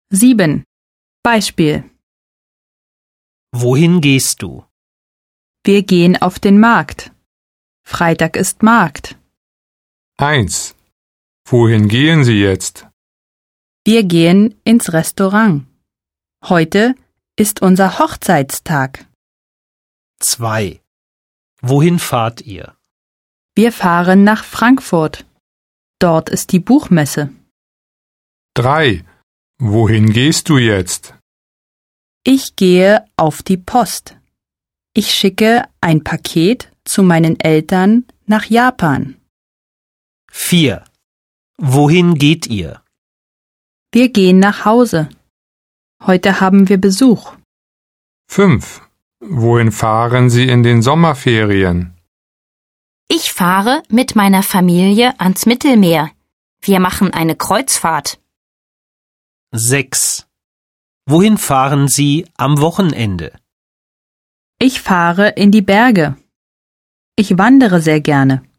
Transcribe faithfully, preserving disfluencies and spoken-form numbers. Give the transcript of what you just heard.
sieben. Beispiel. Wohin gehst du? Wir gehen auf den Markt. Freitag ist Markt. eins. Wohin gehen Sie jetzt? Wir gehen ins Restaurant. Heute ist unser Hochzeitstag. zwei. Wohin fahrt ihr? Wir fahren nach Frankfurt. Dort ist die Buchmesse. drei. Wohin gehst du jetzt? Ich gehe auf die Post. Ich schicke ein Paket zu meinen Eltern nach Japan. vier. Wohin geht ihr? Wir gehen nach Hause. Heute haben wir Besuch. fünf. Wohin fahren Sie in den Sommerferien? Ich fahre mit meiner Familie ans Mittelmeer. Wir machen eine Kreuzfahrt. sechs. Wohin fahren Sie am Wochenende? Ich fahre in die Berge. Ich wandere sehr gerne.